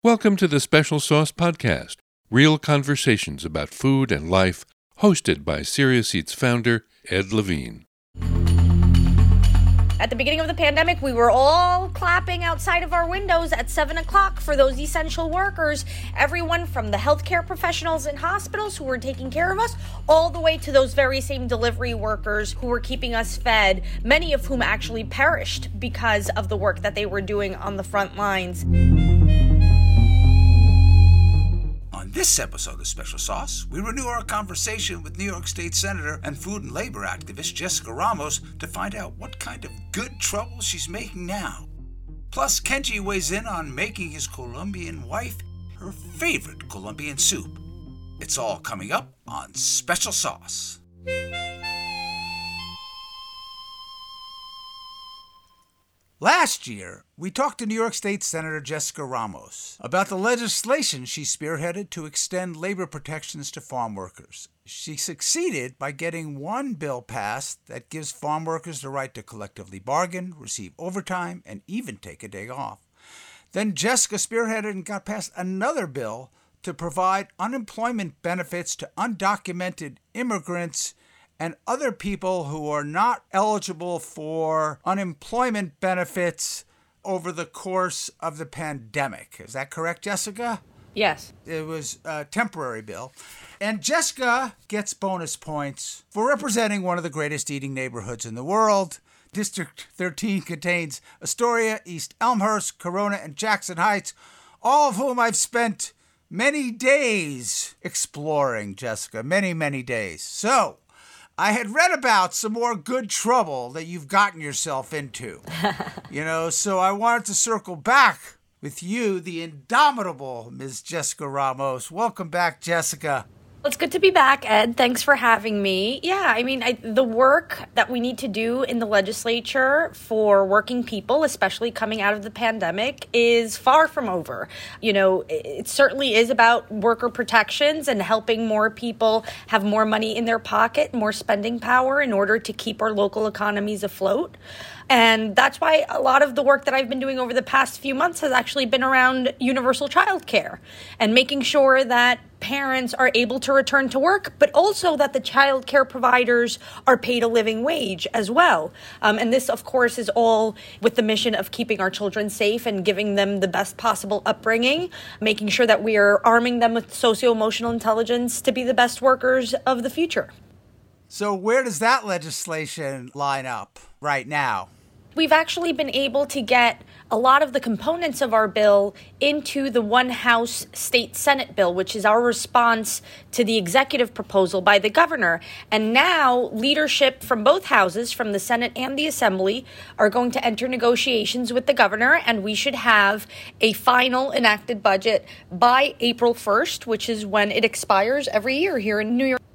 Welcome to the Special Sauce Podcast, real conversations about food and life, hosted by Serious Eats founder Ed Levine. At the beginning of the pandemic, we were all clapping outside of our windows at 7 o'clock for those essential workers, everyone from the healthcare professionals in hospitals who were taking care of us, all the way to those very same delivery workers who were keeping us fed, many of whom actually perished because of the work that they were doing on the front lines. On this episode of Special Sauce, we renew our conversation with New York State Senator and food and labor activist Jessica Ramos to find out what kind of good trouble she's making now. Plus, Kenji weighs in on making his Colombian wife her favorite Colombian soup. It's all coming up on Special Sauce. Last year, we talked to New York State Senator Jessica Ramos about the legislation she spearheaded to extend labor protections to farm workers. She succeeded by getting one bill passed that gives farm workers the right to collectively bargain, receive overtime, and even take a day off. Then Jessica spearheaded and got passed another bill to provide unemployment benefits to undocumented immigrants and other people who are not eligible for unemployment benefits over the course of the pandemic. Is that correct, Jessica? Yes. It was a temporary bill. And Jessica gets bonus points for representing one of the greatest eating neighborhoods in the world. District 13 contains Astoria, East Elmhurst, Corona, and Jackson Heights, all of whom I've spent many days exploring, Jessica. Many, many days. So, I had read about some more good trouble that you've gotten yourself into, so I wanted to circle back with you, the indomitable Ms. Jessica Ramos. Welcome back, Jessica. Well, it's good to be back, Ed. Thanks for having me. Yeah, the work that we need to do in the legislature for working people, especially coming out of the pandemic, is far from over. It certainly is about worker protections and helping more people have more money in their pocket, more spending power in order to keep our local economies afloat. And that's why a lot of the work that I've been doing over the past few months has actually been around universal childcare and making sure that parents are able to return to work, but also that the child care providers are paid a living wage as well. And this, of course, is all with the mission of keeping our children safe and giving them the best possible upbringing, making sure that we are arming them with socio-emotional intelligence to be the best workers of the future. So where does that legislation line up right now? We've actually been able to get a lot of the components of our bill into the One House State Senate bill, which is our response to the executive proposal by the governor. And now leadership from both houses, from the Senate and the Assembly, are going to enter negotiations with the governor, and we should have a final enacted budget by April 1st, which is when it expires every year here in New York.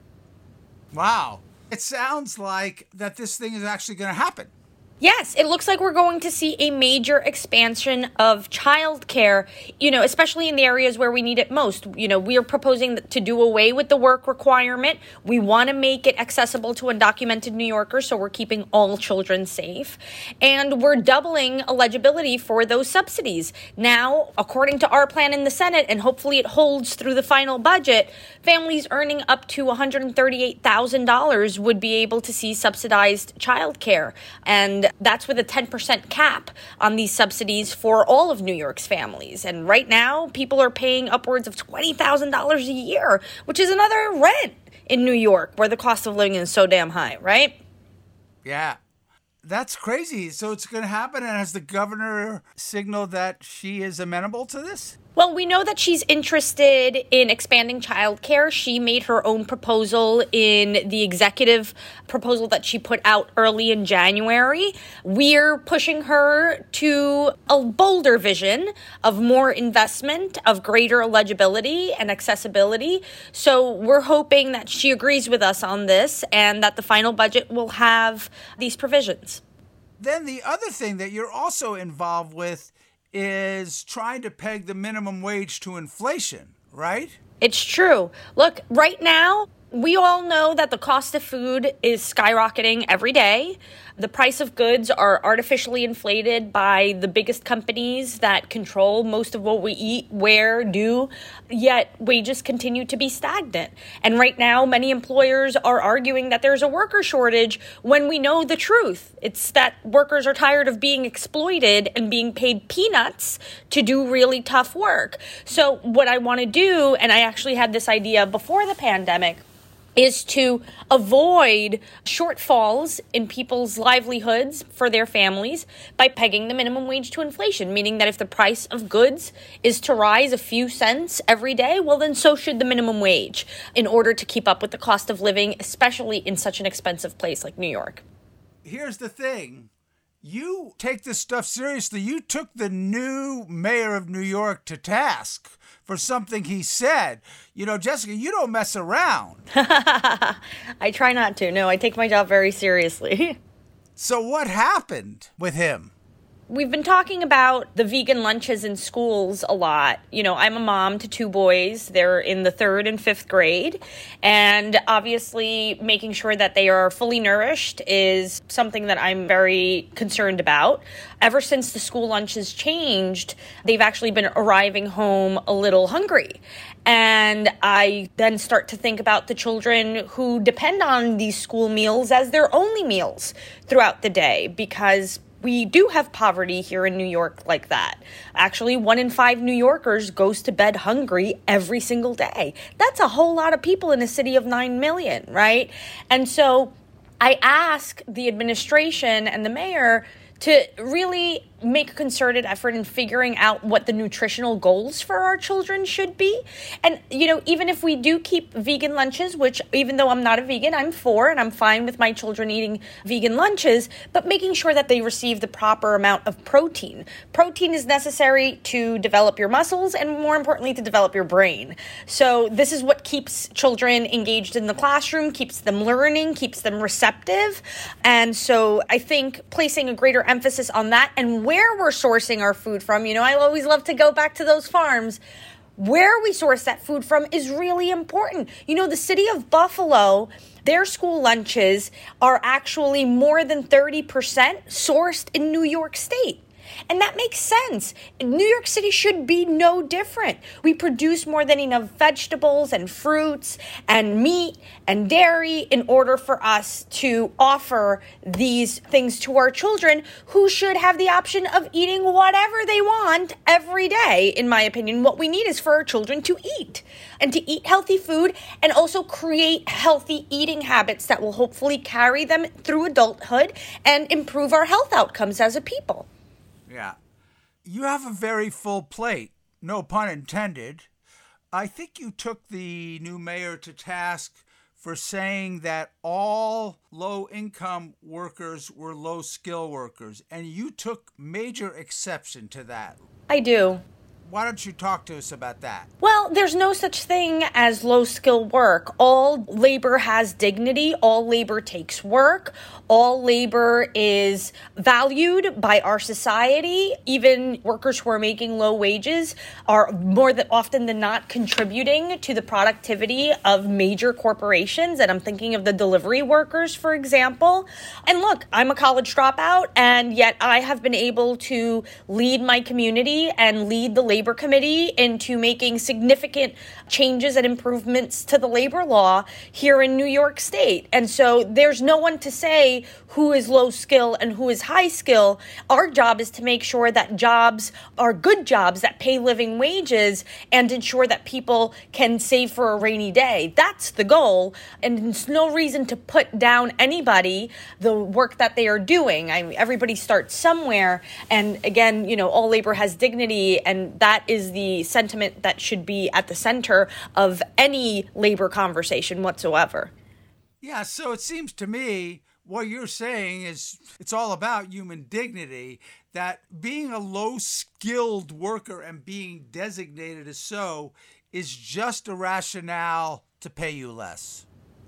Wow. It sounds like that this thing is actually going to happen. Yes, it looks like we're going to see a major expansion of childcare, especially in the areas where we need it most. We are proposing to do away with the work requirement. We want to make it accessible to undocumented New Yorkers, so we're keeping all children safe. And we're doubling eligibility for those subsidies. Now, according to our plan in the Senate, and hopefully it holds through the final budget, families earning up to $138,000 would be able to see subsidized childcare. And that's with a 10% cap on these subsidies for all of New York's families. And right now, people are paying upwards of $20,000 a year, which is another rent in New York, where the cost of living is so damn high, right? Yeah. That's crazy. So it's going to happen, and has the governor signaled that she is amenable to this? Well, we know that she's interested in expanding childcare. She made her own proposal in the executive proposal that she put out early in January. We're pushing her to a bolder vision of more investment, of greater eligibility and accessibility. So we're hoping that she agrees with us on this and that the final budget will have these provisions. Then the other thing that you're also involved with is trying to peg the minimum wage to inflation, right? It's true. Look, right now, We all know that the cost of food is skyrocketing every day. The price of goods are artificially inflated by the biggest companies that control most of what we eat, wear, do, yet wages continue to be stagnant. And right now, many employers are arguing that there's a worker shortage when we know the truth. It's that workers are tired of being exploited and being paid peanuts to do really tough work. So what I want to do, and I actually had this idea before the pandemic, is to avoid shortfalls in people's livelihoods for their families by pegging the minimum wage to inflation, meaning that if the price of goods is to rise a few cents every day, well, then so should the minimum wage in order to keep up with the cost of living, especially in such an expensive place like New York. Here's the thing. You take this stuff seriously. You took the new mayor of New York to task for something he said. You know, Jessica, you don't mess around. I try not to. No, I take my job very seriously. So what happened with him? We've been talking about the vegan lunches in schools a lot. You know, I'm a mom to two boys. They're in the 3rd and 5th grade. And obviously, making sure that they are fully nourished is something that I'm very concerned about. Ever since the school lunches changed, they've actually been arriving home a little hungry. And I then start to think about the children who depend on these school meals as their only meals throughout the day, because we do have poverty here in New York like that. Actually, 1 in 5 New Yorkers goes to bed hungry every single day. That's a whole lot of people in a city of 9 million, right? And so I ask the administration and the mayor to really make a concerted effort in figuring out what the nutritional goals for our children should be. And, you know, even if we do keep vegan lunches, which even though I'm not a vegan, I'm for, and I'm fine with my children eating vegan lunches, but making sure that they receive the proper amount of protein. Protein is necessary to develop your muscles and, more importantly, to develop your brain. So this is what keeps children engaged in the classroom, keeps them learning, keeps them receptive. And so I think placing a greater emphasis on that and where we're sourcing our food from. You know, I always love to go back to those farms. Where we source that food from is really important. You know, the city of Buffalo, their school lunches are actually more than 30% sourced in New York State. And that makes sense. New York City should be no different. We produce more than enough vegetables and fruits and meat and dairy in order for us to offer these things to our children, who should have the option of eating whatever they want every day. In my opinion, what we need is for our children to eat and to eat healthy food and also create healthy eating habits that will hopefully carry them through adulthood and improve our health outcomes as a people. Yeah. You have a very full plate, no pun intended. I think you took the new mayor to task for saying that all low-income workers were low-skill workers, and you took major exception to that. I do. Why don't you talk to us about that? Well, there's no such thing as low-skill work. All labor has dignity. All labor takes work. All labor is valued by our society. Even workers who are making low wages are more than often than not contributing to the productivity of major corporations. And I'm thinking of the delivery workers, for example. And look, I'm a college dropout, and yet I have been able to lead my community and lead the labor committee into making significant changes and improvements to the labor law here in New York State. And so there's no one to say who is low skill and who is high skill. Our job is to make sure that jobs are good jobs that pay living wages and ensure that people can save for a rainy day. That's the goal. And there's no reason to put down anybody, the work that they are doing. I mean, everybody starts somewhere. And again, you know, all labor has dignity, and that is the sentiment that should be at the center of any labor conversation whatsoever. Yeah, so it seems to me what you're saying is it's all about human dignity, that being a low-skilled worker and being designated as so is just a rationale to pay you less.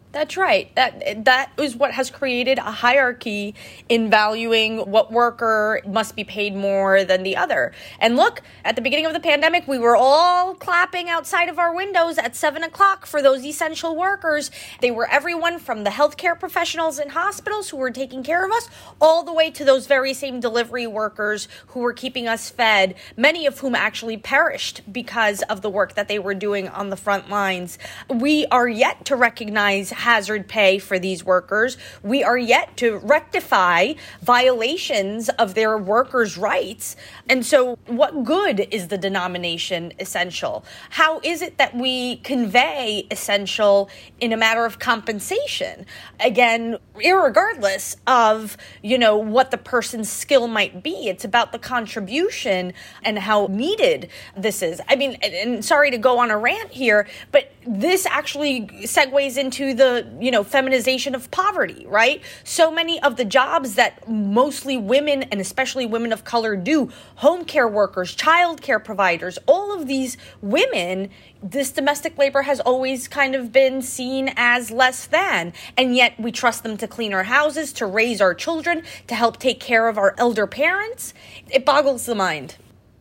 That's right. That is what has created a hierarchy in valuing what worker must be paid more than the other. And look, at the beginning of the pandemic, we were all clapping outside of our windows at 7 o'clock for those essential workers. They were everyone from the healthcare professionals in hospitals who were taking care of us, all the way to those very same delivery workers who were keeping us fed, many of whom actually perished because of the work that they were doing on the front lines. We are yet to recognize hazard pay for these workers. We are yet to rectify violations of their workers' rights. And so what good is the denomination essential? How is it that we convey essential in a matter of compensation? Again, irregardless of, what the person's skill might be, it's about the contribution and how needed this is. I mean, and sorry to go on a rant here, but this actually segues into the, feminization of poverty, right? So many of the jobs that mostly women and especially women of color do, home care workers, child care providers, all of these women, this domestic labor has always kind of been seen as less than. And yet we trust them to clean our houses, to raise our children, to help take care of our elder parents. It boggles the mind.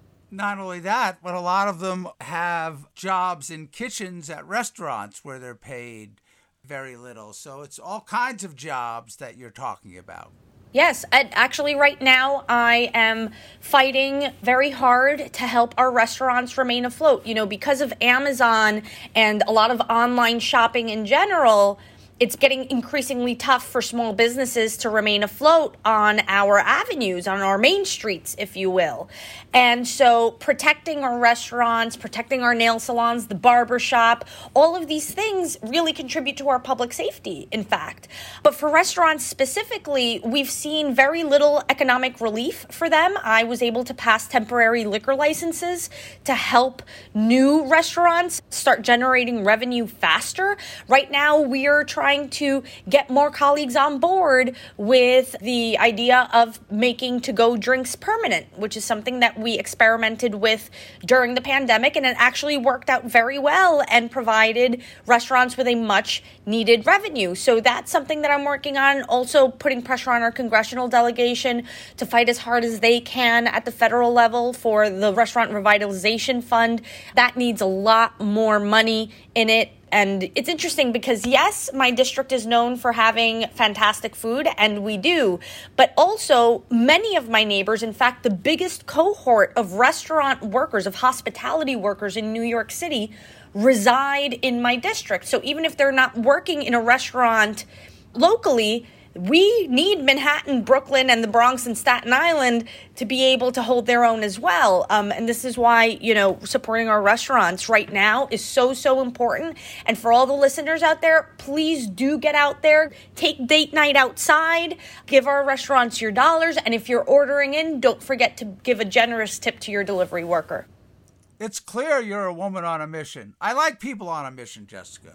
Not only that, but a lot of them have jobs in kitchens at restaurants where they're paid very little. So it's all kinds of jobs that you're talking about. Yes, and actually right now I am fighting very hard to help our restaurants remain afloat. Because of Amazon and a lot of online shopping in general, it's getting increasingly tough for small businesses to remain afloat on our avenues, on our main streets, if you will. And so protecting our restaurants, protecting our nail salons, the barber shop, all of these things really contribute to our public safety, in fact. But for restaurants specifically, we've seen very little economic relief for them. I was able to pass temporary liquor licenses to help new restaurants start generating revenue faster. Right now, we are trying to get more colleagues on board with the idea of making to-go drinks permanent, which is something that we experimented with during the pandemic, and it actually worked out very well and provided restaurants with a much needed revenue. So that's something that I'm working on, also putting pressure on our congressional delegation to fight as hard as they can at the federal level for the Restaurant Revitalization Fund. That needs a lot more money in it. And it's interesting because, yes, my district is known for having fantastic food, and we do. But also, many of my neighbors, in fact, the biggest cohort of restaurant workers, of hospitality workers in New York City, reside in my district. So even if they're not working in a restaurant locally, we need Manhattan, Brooklyn, and the Bronx and Staten Island to be able to hold their own as well. And this is why, supporting our restaurants right now is so, so important. And for all the listeners out there, please do get out there, take date night outside, give our restaurants your dollars. And if you're ordering in, don't forget to give a generous tip to your delivery worker. It's clear you're a woman on a mission. I like people on a mission, Jessica.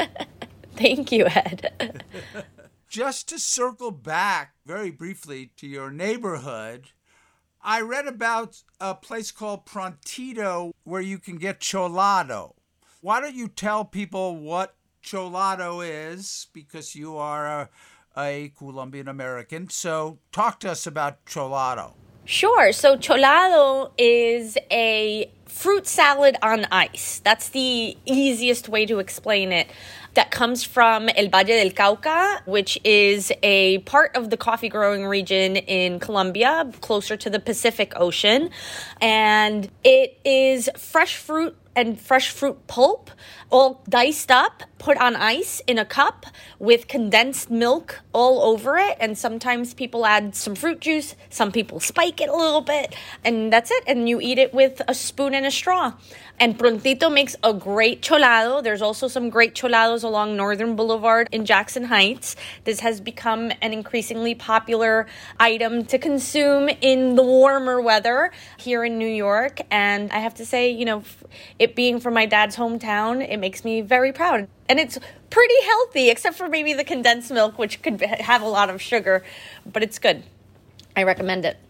Thank you, Ed. Just to circle back very briefly to your neighborhood, I read about a place called Prontito where you can get cholado. Why don't you tell people what cholado is, because you are a Colombian American. So talk to us about cholado. Sure. So cholado is a fruit salad on ice. That's the easiest way to explain it. That comes from El Valle del Cauca, which is a part of the coffee growing region in Colombia, closer to the Pacific Ocean. And it is fresh fruit and fresh fruit pulp, all diced up, put on ice in a cup with condensed milk all over it. And sometimes people add some fruit juice, some people spike it a little bit, and that's it. And you eat it with a spoon and a straw. And Prontito makes a great cholado. There's also some great cholados along Northern Boulevard in Jackson Heights. This has become an increasingly popular item to consume in the warmer weather here in New York. And I have to say, it being from my dad's hometown, it makes me very proud. And it's pretty healthy, except for maybe the condensed milk, which could have a lot of sugar, but it's good. I recommend it.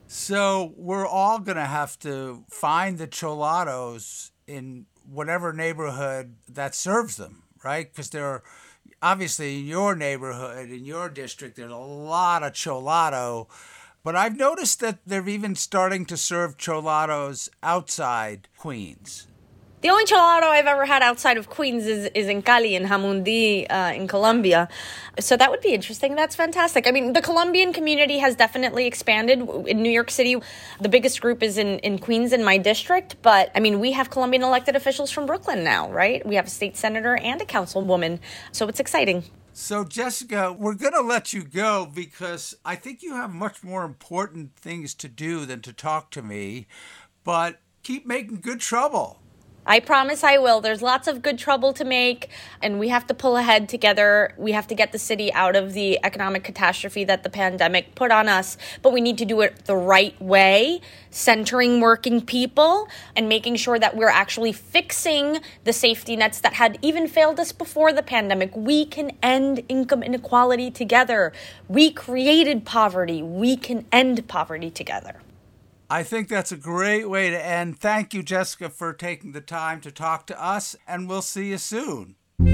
So we're all going to have to find the cholados in whatever neighborhood that serves them, right? Because Obviously, in your neighborhood, in your district, there's a lot of cholado. But I've noticed that they're even starting to serve cholados outside Queens. The only chelado I've ever had outside of Queens is in Cali, in Jamundí, in Colombia. So that would be interesting. That's fantastic. I mean, the Colombian community has definitely expanded. In New York City, the biggest group is in Queens, in my district. But, I mean, we have Colombian elected officials from Brooklyn now, right? We have a state senator and a councilwoman. So it's exciting. So, Jessica, we're going to let you go because I think you have much more important things to do than to talk to me. But keep making good trouble. I promise I will. There's lots of good trouble to make, and we have to pull ahead together. We have to get the city out of the economic catastrophe that the pandemic put on us, but we need to do it the right way, centering working people and making sure that we're actually fixing the safety nets that had even failed us before the pandemic. We can end income inequality together. We created poverty. We can end poverty together. I think that's a great way to end. Thank you, Jessica, for taking the time to talk to us, and we'll see you soon.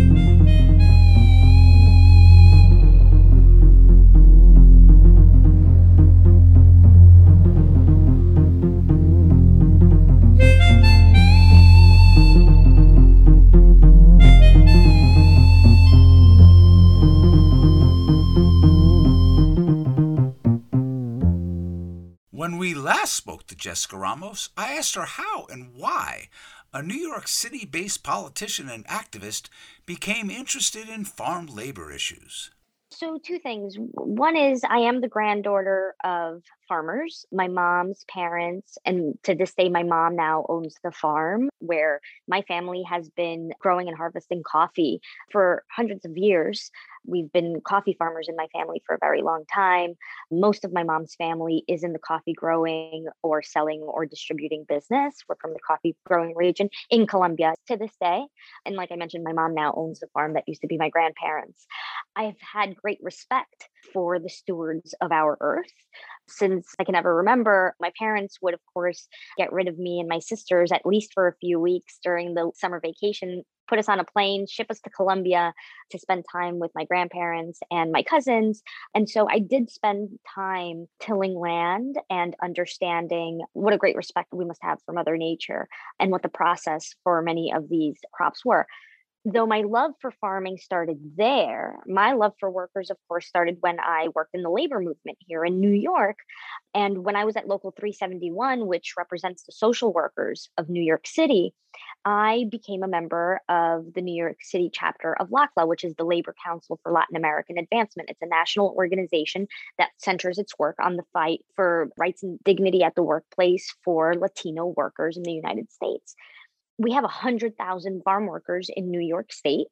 When we last spoke to Jessica Ramos, I asked her how and why a New York City-based politician and activist became interested in farm labor issues. So two things. One is I am the granddaughter of farmers. My mom's parents, and to this day, my mom now owns the farm where my family has been growing and harvesting coffee for hundreds of years. We've been coffee farmers in my family for a very long time. Most of my mom's family is in the coffee growing or selling or distributing business. We're from the coffee growing region in Colombia to this day. And like I mentioned, my mom now owns the farm that used to be my grandparents'. I've had great respect for the stewards of our earth. Since I can ever remember, my parents would, of course, get rid of me and my sisters, at least for a few weeks during the summer vacation, put us on a plane, ship us to Colombia to spend time with my grandparents and my cousins. And so I did spend time tilling land and understanding what a great respect we must have for Mother Nature and what the process for many of these crops were. Though my love for farming started there, my love for workers, of course, started when I worked in the labor movement here in New York. And when I was at Local 371, which represents the social workers of New York City, I became a member of the New York City chapter of LACLA, which is the Labor Council for Latin American Advancement. It's a national organization that centers its work on the fight for rights and dignity at the workplace for Latino workers in the United States. We have 100,000 farm workers in New York State,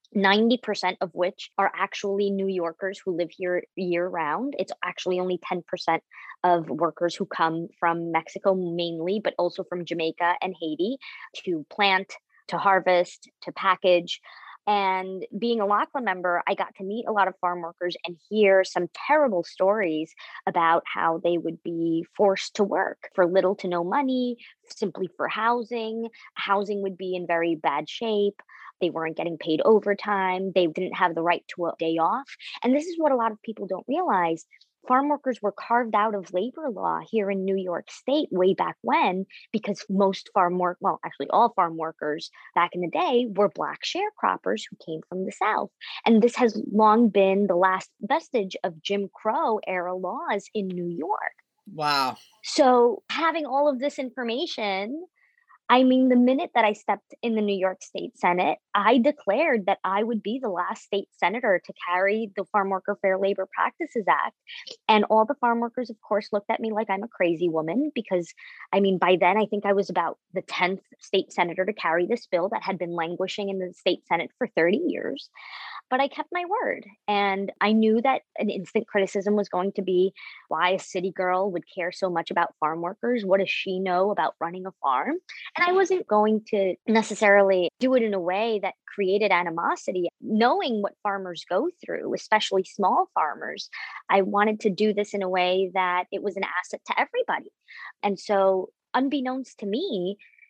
90% of which are actually New Yorkers who live here year round. It's actually only 10% of workers who come from Mexico mainly, but also from Jamaica and Haiti to plant, to harvest, to package. And being a LACLA member, I got to meet a lot of farm workers and hear some terrible stories about how they would be forced to work for little to no money, simply for housing. Housing would be in very bad shape. They weren't getting paid overtime. They didn't have the right to a day off. And this is what a lot of people don't realize. Farm workers were carved out of labor law here in New York State way back when, because most actually all farm workers back in the day were Black sharecroppers who came from the South. And this has long been the last vestige of Jim Crow era laws in New York. Wow. So having all of this information, I mean, the minute that I stepped in the New York State Senate, I declared that I would be the last state senator to carry the Farm Worker Fair Labor Practices Act. And all the farm workers, of course, looked at me like I'm a crazy woman because, I mean, by then, I think I was about the 10th state senator to carry this bill that had been languishing in the state Senate for 30 years. But I kept my word. And I knew that an instant criticism was going to be why a city girl would care so much about farm workers. What does she know about running a farm? And I wasn't going to necessarily do it in a way that created animosity. Knowing what farmers go through, especially small farmers, I wanted to do this in a way that it was an asset to everybody. And so, unbeknownst to me,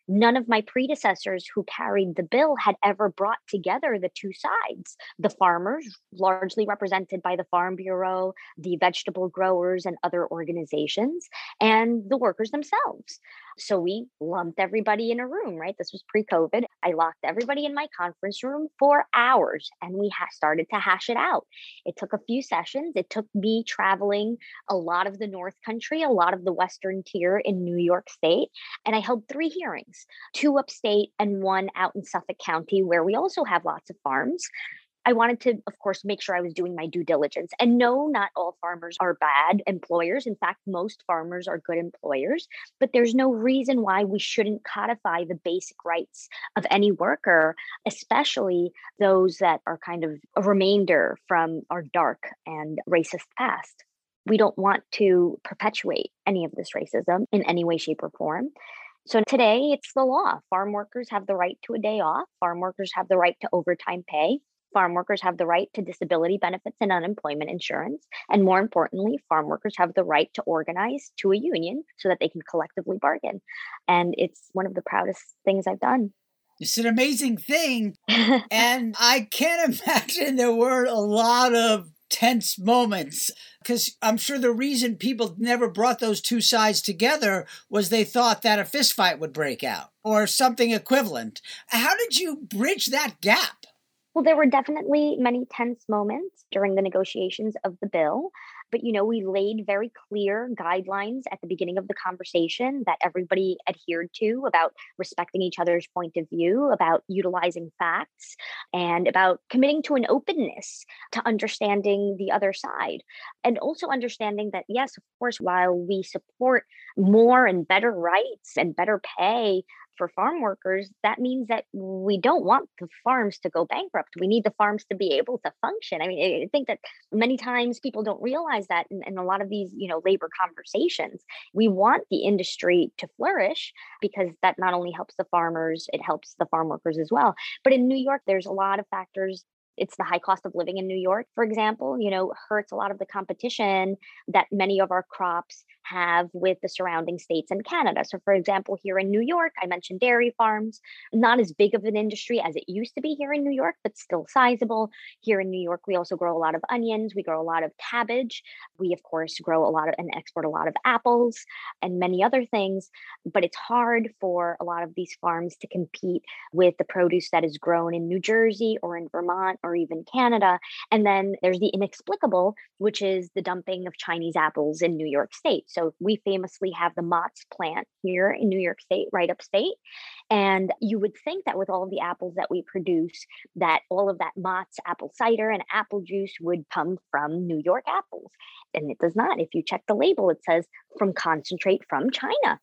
None of my predecessors who carried the bill had ever brought together the two sides, the farmers, largely represented by the Farm Bureau, the vegetable growers and other organizations, and the workers themselves. So we lumped everybody in a room, right? This was pre-COVID. I locked everybody in my conference room for hours and we started to hash it out. It took a few sessions. It took me traveling a lot of the North Country, a lot of the Western Tier in New York State. And I held 3 hearings, 2 upstate and 1 out in Suffolk County, where we also have lots of farms. I wanted to, of course, make sure I was doing my due diligence. And no, not all farmers are bad employers. In fact, most farmers are good employers, but there's no reason why we shouldn't codify the basic rights of any worker, especially those that are kind of a remainder from our dark and racist past. We don't want to perpetuate any of this racism in any way, shape, or form. So today it's the law. Farm workers have the right to a day off. Farm workers have the right to overtime pay. Farm workers have the right to disability benefits and unemployment insurance. And more importantly, farm workers have the right to organize to a union so that they can collectively bargain. And it's one of the proudest things I've done. It's an amazing thing. And I can't imagine there were a lot of tense moments, because I'm sure the reason people never brought those two sides together was they thought that a fist fight would break out or something equivalent. How did you bridge that gap? Well, there were definitely many tense moments during the negotiations of the bill. But, we laid very clear guidelines at the beginning of the conversation that everybody adhered to about respecting each other's point of view, about utilizing facts, and about committing to an openness to understanding the other side. And also understanding that, yes, of course, while we support more and better rights and better pay for farm workers, that means that we don't want the farms to go bankrupt. We need the farms to be able to function. I mean, I think that many times people don't realize that in a lot of these, labor conversations. We want the industry to flourish because that not only helps the farmers, it helps the farm workers as well. But in New York, there's a lot of factors. It's the high cost of living in New York, for example, hurts a lot of the competition that many of our crops have with the surrounding states and Canada. So, for example, here in New York, I mentioned dairy farms, not as big of an industry as it used to be here in New York, but still sizable. Here in New York, we also grow a lot of onions. We grow a lot of cabbage. We, of course, grow a lot of and export a lot of apples and many other things. But it's hard for a lot of these farms to compete with the produce that is grown in New Jersey or in Vermont or even Canada. And then there's the inexplicable, which is the dumping of Chinese apples in New York State. So we famously have the Mott's plant here in New York State, right upstate. And you would think that with all of the apples that we produce, that all of that Mott's apple cider and apple juice would come from New York apples. And it does not. If you check the label, it says from concentrate from China.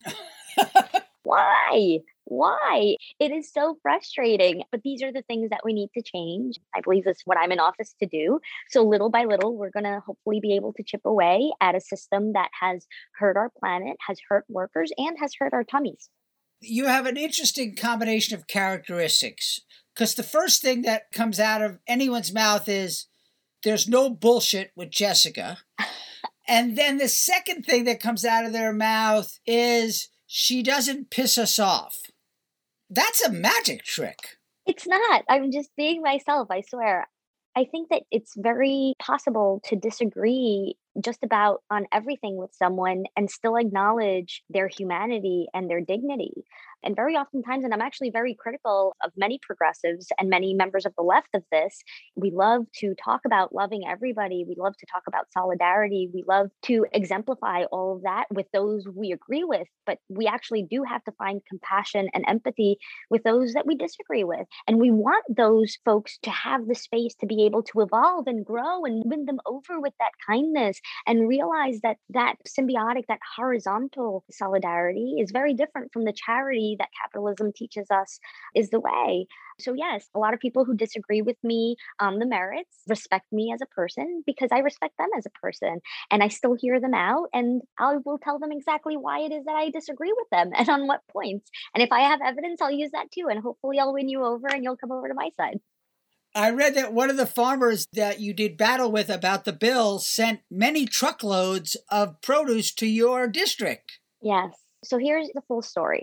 Why? It is so frustrating. But these are the things that we need to change. I believe that's what I'm in office to do. So little by little, we're going to hopefully be able to chip away at a system that has hurt our planet, has hurt workers, and has hurt our tummies. You have an interesting combination of characteristics, because the first thing that comes out of anyone's mouth is there's no bullshit with Jessica. And then the second thing that comes out of their mouth is she doesn't piss us off. That's a magic trick. It's not. I'm just being myself, I swear. I think that it's very possible to disagree just about on everything with someone and still acknowledge their humanity and their dignity. And very oftentimes, and I'm actually very critical of many progressives and many members of the left of this, we love to talk about loving everybody. We love to talk about solidarity. We love to exemplify all of that with those we agree with. But we actually do have to find compassion and empathy with those that we disagree with. And we want those folks to have the space to be able to evolve and grow and win them over with that kindness and realize that that symbiotic, that horizontal solidarity is very different from the charity that capitalism teaches us is the way. So yes, a lot of people who disagree with me on the merits respect me as a person because I respect them as a person, and I still hear them out and I will tell them exactly why it is that I disagree with them and on what points. And if I have evidence, I'll use that too. And hopefully I'll win you over and you'll come over to my side. I read that one of the farmers that you did battle with about the bill sent many truckloads of produce to your district. Yes. So here's the full story.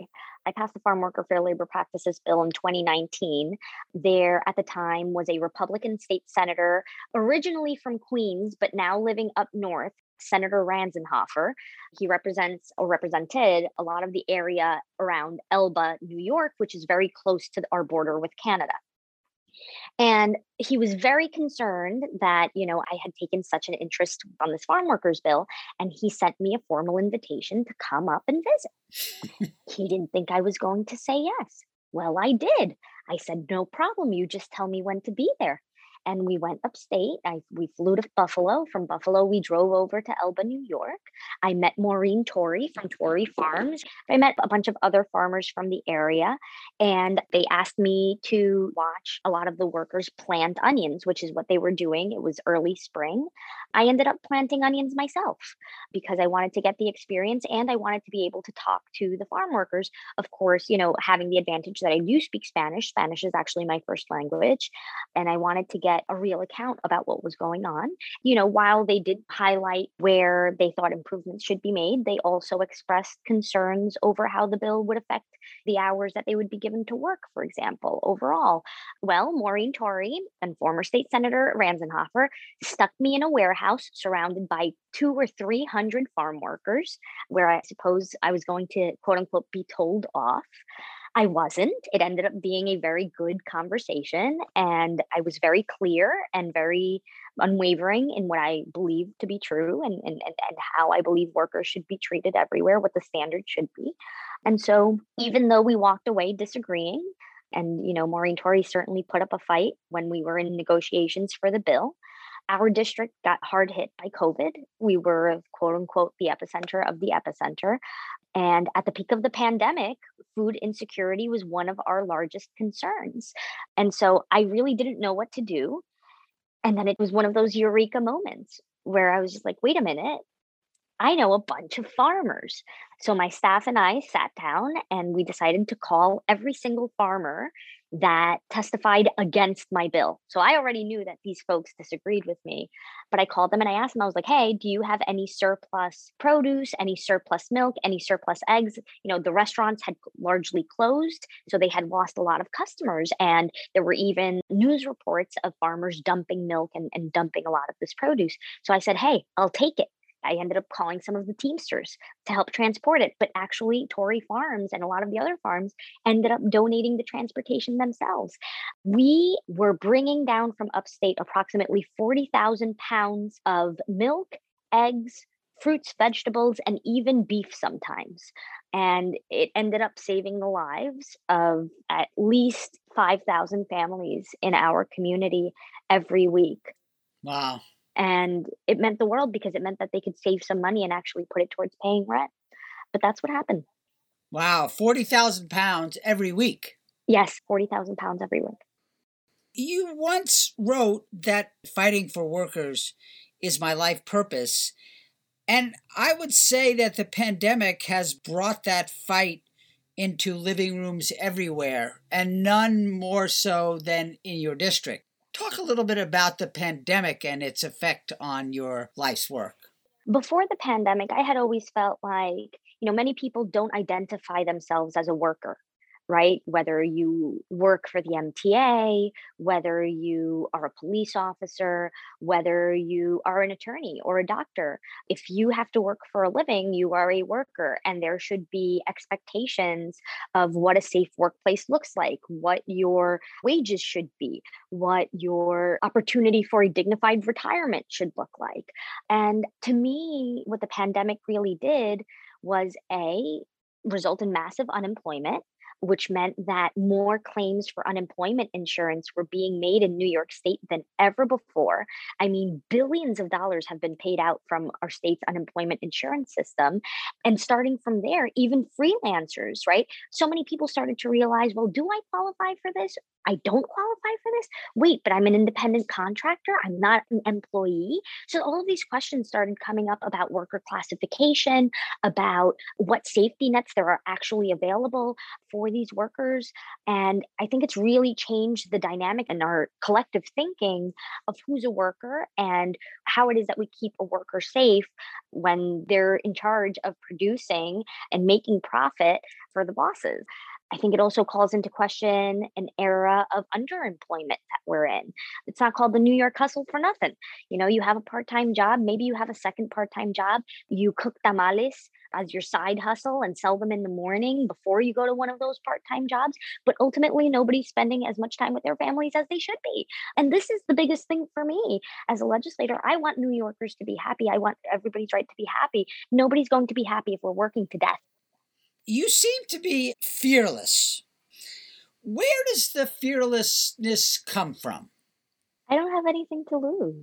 I passed the Farm Worker Fair Labor Practices Bill in 2019. There, at the time, was a Republican state senator, originally from Queens, but now living up north, Senator Ranzenhofer. He represents or represented a lot of the area around Elba, New York, which is very close to our border with Canada. And he was very concerned that, I had taken such an interest on this farm workers bill. And he sent me a formal invitation to come up and visit. He didn't think I was going to say yes. Well, I did. I said, no problem. You just tell me when to be there. And we went upstate. We flew to Buffalo. From Buffalo, we drove over to Elba, New York. I met Maureen Torrey from Torrey Farms. I met a bunch of other farmers from the area, and they asked me to watch a lot of the workers plant onions, which is what they were doing. It was early spring. I ended up planting onions myself because I wanted to get the experience and I wanted to be able to talk to the farm workers. Of course, having the advantage that I do speak Spanish. Spanish is actually my first language. And I wanted to get a real account about what was going on. While they did highlight where they thought improvements should be made, they also expressed concerns over how the bill would affect the hours that they would be given to work, for example, overall. Well, Maureen Torrey and former state senator Ranzenhofer stuck me in a warehouse surrounded by 200 or 300 farm workers, where I suppose I was going to, quote unquote, be told off. I wasn't. It ended up being a very good conversation. And I was very clear and very unwavering in what I believe to be true and how I believe workers should be treated everywhere, what the standard should be. And so even though we walked away disagreeing, and, Maureen Torrey certainly put up a fight when we were in negotiations for the bill, our district got hard hit by COVID. We were, quote unquote, the epicenter of the epicenter. And at the peak of the pandemic, food insecurity was one of our largest concerns. And so I really didn't know what to do. And then it was one of those eureka moments where I was just like, wait a minute, I know a bunch of farmers. So my staff and I sat down and we decided to call every single farmer that testified against my bill. So I already knew that these folks disagreed with me, but I called them and I asked them, I was like, hey, do you have any surplus produce, any surplus milk, any surplus eggs? The restaurants had largely closed, so they had lost a lot of customers. And there were even news reports of farmers dumping milk and dumping a lot of this produce. So I said, hey, I'll take it. I ended up calling some of the Teamsters to help transport it. But actually, Torrey Farms and a lot of the other farms ended up donating the transportation themselves. We were bringing down from upstate approximately 40,000 pounds of milk, eggs, fruits, vegetables, and even beef sometimes. And it ended up saving the lives of at least 5,000 families in our community every week. Wow. And it meant the world because it meant that they could save some money and actually put it towards paying rent. But that's what happened. Wow. 40,000 pounds every week. Yes, 40,000 pounds every week. You once wrote that fighting for workers is my life purpose. And I would say that the pandemic has brought that fight into living rooms everywhere, and none more so than in your district. Talk a little bit about the pandemic and its effect on your life's work. Before the pandemic, I had always felt like, many people don't identify themselves as a worker, right? Whether you work for the MTA, whether you are a police officer, whether you are an attorney or a doctor. If you have to work for a living, you are a worker, and there should be expectations of what a safe workplace looks like, what your wages should be, what your opportunity for a dignified retirement should look like. And to me, what the pandemic really did was result in massive unemployment, which meant that more claims for unemployment insurance were being made in New York State than ever before. I mean, billions of dollars have been paid out from our state's unemployment insurance system. And starting from there, even freelancers, right? So many people started to realize, well, do I qualify for this? I don't qualify for this? Wait, but I'm an independent contractor. I'm not an employee. So all of these questions started coming up about worker classification, about what safety nets there are actually available for for these workers. And I think it's really changed the dynamic in our collective thinking of who's a worker and how it is that we keep a worker safe when they're in charge of producing and making profit for the bosses. I think it also calls into question an era of underemployment that we're in. It's not called the New York hustle for nothing. You know, you have a part-time job, maybe you have a second part-time job, you cook tamales as your side hustle and sell them in the morning before you go to one of those part-time jobs, but ultimately nobody's spending as much time with their families as they should be. And this is the biggest thing for me as a legislator. I want New Yorkers to be happy. I want everybody's right to be happy. Nobody's going to be happy if we're working to death. You seem to be fearless. Where does the fearlessness come from? I don't have anything to lose.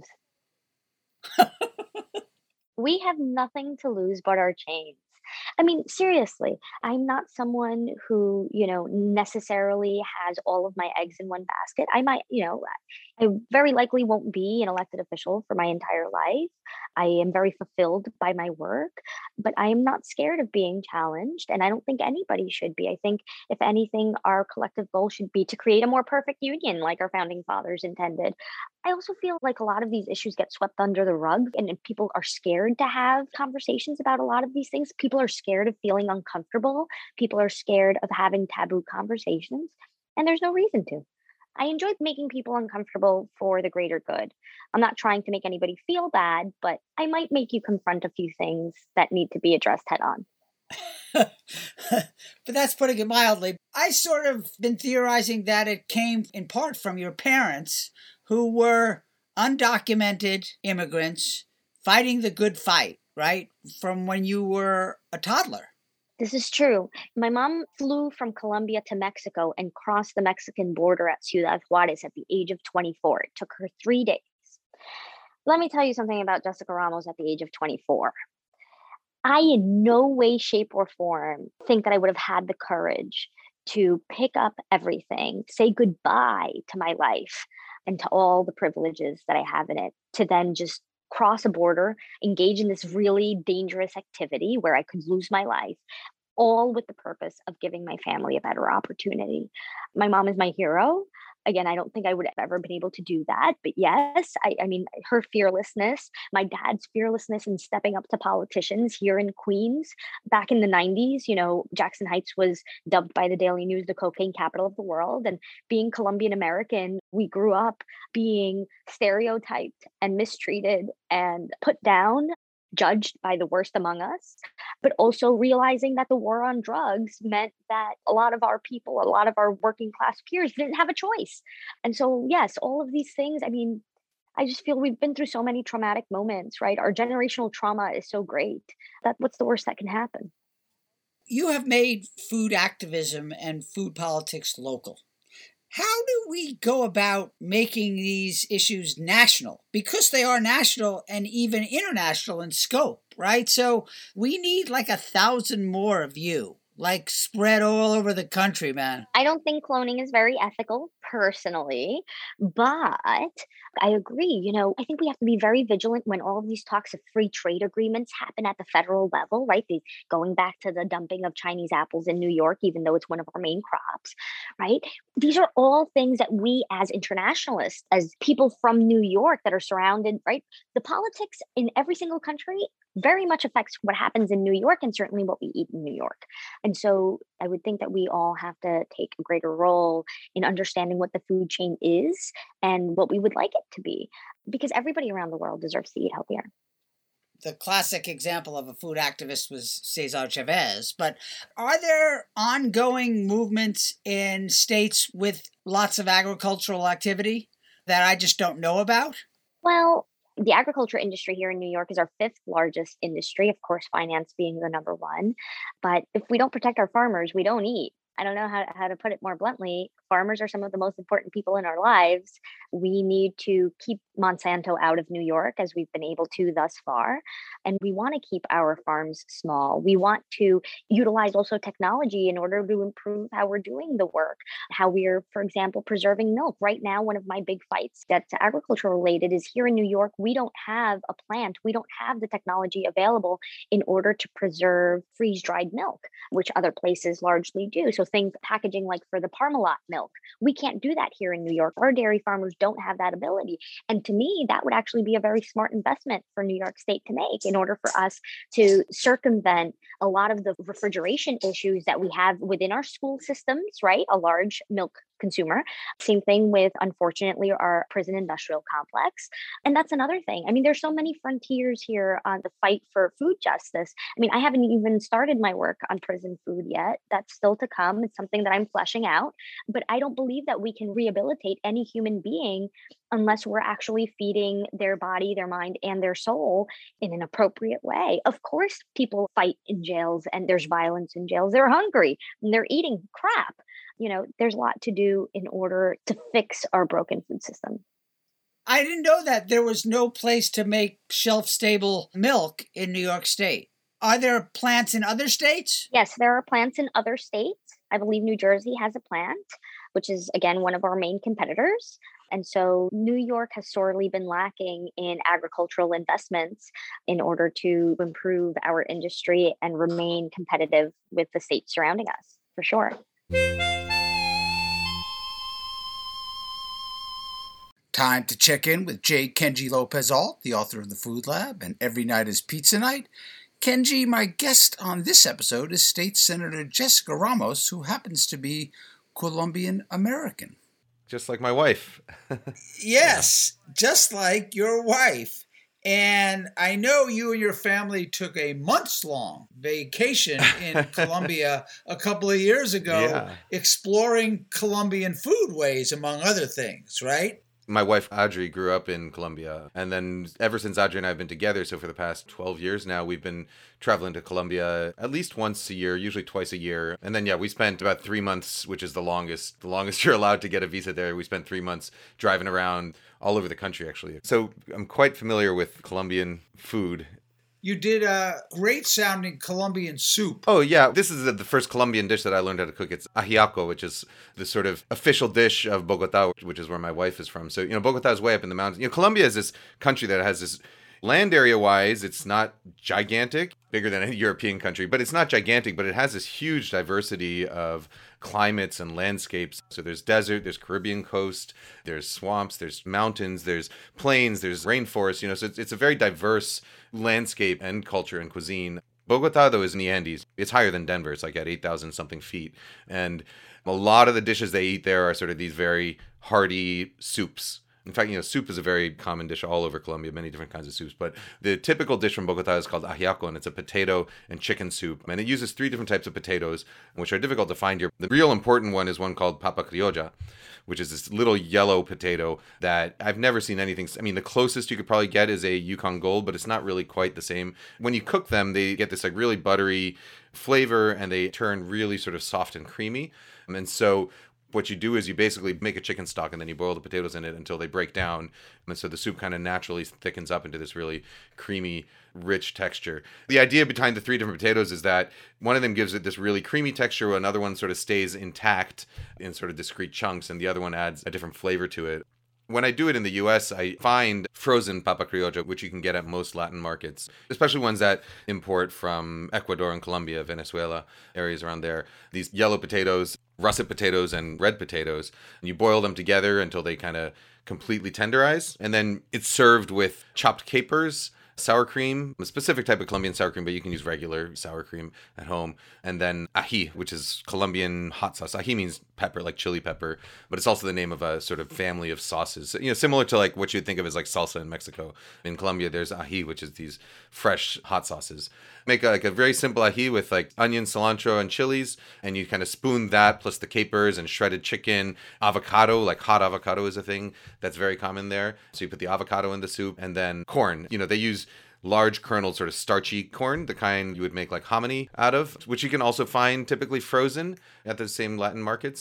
We have nothing to lose but our chains. I mean, seriously, I'm not someone who, necessarily has all of my eggs in one basket. I might, I very likely won't be an elected official for my entire life. I am very fulfilled by my work, but I am not scared of being challenged. And I don't think anybody should be. I think, if anything, our collective goal should be to create a more perfect union like our founding fathers intended. I also feel like a lot of these issues get swept under the rug and people are scared to have conversations about a lot of these things. People are scared of feeling uncomfortable. People are scared of having taboo conversations, and there's no reason to. I enjoy making people uncomfortable for the greater good. I'm not trying to make anybody feel bad, but I might make you confront a few things that need to be addressed head on. But that's putting it mildly. I sort of been theorizing that it came in part from your parents, who were undocumented immigrants fighting the good fight, right? From when you were a toddler. This is true. My mom flew from Colombia to Mexico and crossed the Mexican border at Ciudad Juarez at the age of 24. It took her 3 days. Let me tell you something about Jessica Ramos at the age of 24. I, in no way, shape, or form, think that I would have had the courage to pick up everything, say goodbye to my life and to all the privileges that I have in it, to then just cross a border, engage in this really dangerous activity where I could lose my life, all with the purpose of giving my family a better opportunity. My mom is my hero. Again, I don't think I would have ever been able to do that. But yes, I mean, her fearlessness, my dad's fearlessness in stepping up to politicians here in Queens. Back in the 90s, Jackson Heights was dubbed by the Daily News the cocaine capital of the world. And being Colombian American, we grew up being stereotyped and mistreated and put down, judged by the worst among us, but also realizing that the war on drugs meant that a lot of our people, a lot of our working class peers didn't have a choice. And so, yes, all of these things, I mean, I just feel we've been through so many traumatic moments, right? Our generational trauma is so great that what's the worst that can happen? You have made food activism and food politics local. How do we go about making these issues national? Because they are national and even international in scope, right? So we need like 1,000 more of you, like spread all over the country, man. I don't think cloning is very ethical personally, but I agree. I think we have to be very vigilant when all of these talks of free trade agreements happen at the federal level, right? Going back to the dumping of Chinese apples in New York, even though it's one of our main crops, right? These are all things that we as internationalists, as people from New York that are surrounded, right? The politics in every single country very much affects what happens in New York and certainly what we eat in New York. And so I would think that we all have to take a greater role in understanding what the food chain is and what we would like it to be, because everybody around the world deserves to eat healthier. The classic example of a food activist was Cesar Chavez, but are there ongoing movements in states with lots of agricultural activity that I just don't know about? Well, the agriculture industry here in New York is our 5th largest industry, of course, finance being the number 1. But if we don't protect our farmers, we don't eat. I don't know how to put it more bluntly. farmers are some of the most important people in our lives. We need to keep Monsanto out of New York, as we've been able to thus far. And we want to keep our farms small. We want to utilize also technology in order to improve how we're doing the work, how we're, for example, preserving milk. Right now, one of my big fights that's agriculture related is here in New York, we don't have a plant, we don't have the technology available in order to preserve freeze-dried milk, which other places largely do. So things, packaging like for the Parmalat milk, we can't do that here in New York. Our dairy farmers don't have that ability. And to me, that would actually be a very smart investment for New York State to make in order for us to circumvent a lot of the refrigeration issues that we have within our school systems, right? A large milk consumer. Same thing with, unfortunately, our prison industrial complex. And that's another thing. I mean, there's so many frontiers here on the fight for food justice. I mean, I haven't even started my work on prison food yet. That's still to come. It's something that I'm fleshing out. But I don't believe that we can rehabilitate any human being unless we're actually feeding their body, their mind, and their soul in an appropriate way. Of course, people fight in jails and there's violence in jails. They're hungry and they're eating crap. You know, there's a lot to do in order to fix our broken food system. I didn't know that there was no place to make shelf-stable milk in New York State. Are there plants in other states? Yes, there are plants in other states. I believe New Jersey has a plant, which is, again, one of our main competitors. And so New York has sorely been lacking in agricultural investments in order to improve our industry and remain competitive with the states surrounding us, for sure. Time to check in with J. Kenji Lopez-Alt, the author of The Food Lab and Every Night is Pizza Night. Kenji, my guest on this episode is State Senator Jessica Ramos, who happens to be Colombian American. Just like my wife. Yes, just like your wife. And I know you and your family took a months-long vacation in Colombia a couple of years ago, exploring Colombian foodways, among other things, right? My wife, Audrey, grew up in Colombia. And then ever since Audrey and I have been together, so for the past 12 years now, we've been traveling to Colombia at least once a year, usually twice a year. And then, we spent about 3 months, which is the longest you're allowed to get a visa there. We spent 3 months driving around all over the country, actually. So I'm quite familiar with Colombian food. You did a great sounding Colombian soup. Oh, yeah. This is the first Colombian dish that I learned how to cook. It's ajiaco, which is the sort of official dish of Bogota, which is where my wife is from. So, Bogota is way up in the mountains. Colombia is this country that has this land area-wise, it's not gigantic, bigger than any European country, but it's not gigantic, but it has this huge diversity of climates and landscapes. So there's desert, there's Caribbean coast, there's swamps, there's mountains, there's plains, there's rainforest, so it's a very diverse landscape and culture and cuisine. Bogota, though, is in the Andes. It's higher than Denver. It's like at 8,000 something feet. And a lot of the dishes they eat there are sort of these very hearty soups. In fact, soup is a very common dish all over Colombia, many different kinds of soups. But the typical dish from Bogota is called ajiaco, and it's a potato and chicken soup. And it uses 3 different types of potatoes, which are difficult to find here. The real important one is one called papa criolla, which is this little yellow potato that I've never seen anything. I mean, the closest you could probably get is a Yukon Gold, but it's not really quite the same. When you cook them, they get this like really buttery flavor, and they turn really sort of soft and creamy. And so what you do is you basically make a chicken stock and then you boil the potatoes in it until they break down. And so the soup kind of naturally thickens up into this really creamy, rich texture. The idea behind the 3 different potatoes is that one of them gives it this really creamy texture, while another one sort of stays intact in sort of discrete chunks, and the other one adds a different flavor to it. When I do it in the U.S., I find frozen papa criolla, which you can get at most Latin markets, especially ones that import from Ecuador and Colombia, Venezuela, areas around there. These yellow potatoes, russet potatoes, and red potatoes, and you boil them together until they kind of completely tenderize. And then it's served with chopped capers, sour cream, a specific type of Colombian sour cream, but you can use regular sour cream at home. And then ají, which is Colombian hot sauce. Ají means pepper, like chili pepper, but it's also the name of a sort of family of sauces. Similar to like what you'd think of as like salsa in Mexico. In Colombia, there's ají, which is these fresh hot sauces. Make a very simple ají with like onion, cilantro, and chilies, and you kind of spoon that plus the capers and shredded chicken, avocado, like hot avocado is a thing that's very common there. So you put the avocado in the soup, and then corn. They use large kernel, sort of starchy corn, the kind you would make like hominy out of, which you can also find typically frozen at the same Latin markets.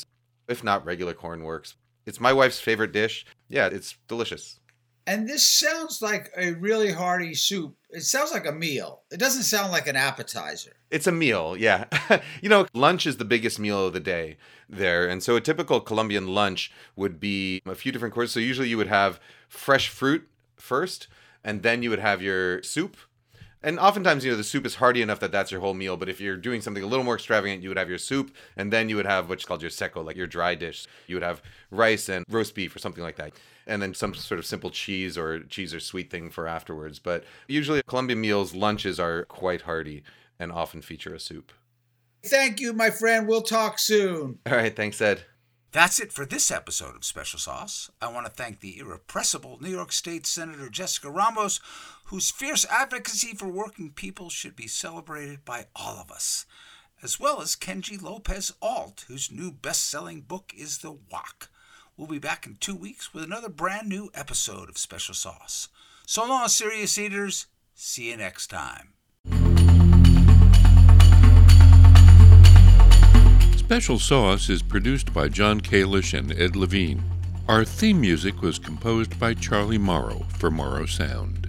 If not, regular corn works. It's my wife's favorite dish. Yeah, it's delicious. And this sounds like a really hearty soup. It sounds like a meal. It doesn't sound like an appetizer. It's a meal, yeah. Lunch is the biggest meal of the day there. And so a typical Colombian lunch would be a few different courses. So usually you would have fresh fruit first, and then you would have your soup. And oftentimes, the soup is hearty enough that that's your whole meal. But if you're doing something a little more extravagant, you would have your soup, and then you would have what's called your seco, like your dry dish. You would have rice and roast beef or something like that. And then some sort of simple cheese or sweet thing for afterwards. But usually Colombian meals, lunches are quite hearty and often feature a soup. Thank you, my friend. We'll talk soon. All right. Thanks, Ed. That's it for this episode of Special Sauce. I want to thank the irrepressible New York State Senator Jessica Ramos, whose fierce advocacy for working people should be celebrated by all of us, as well as Kenji Lopez Alt, whose new best-selling book is The Wok. We'll be back in 2 weeks with another brand new episode of Special Sauce. So long, Serious Eaters. See you next time. Special Sauce is produced by John Kalish and Ed Levine. Our theme music was composed by Charlie Morrow for Morrow Sound.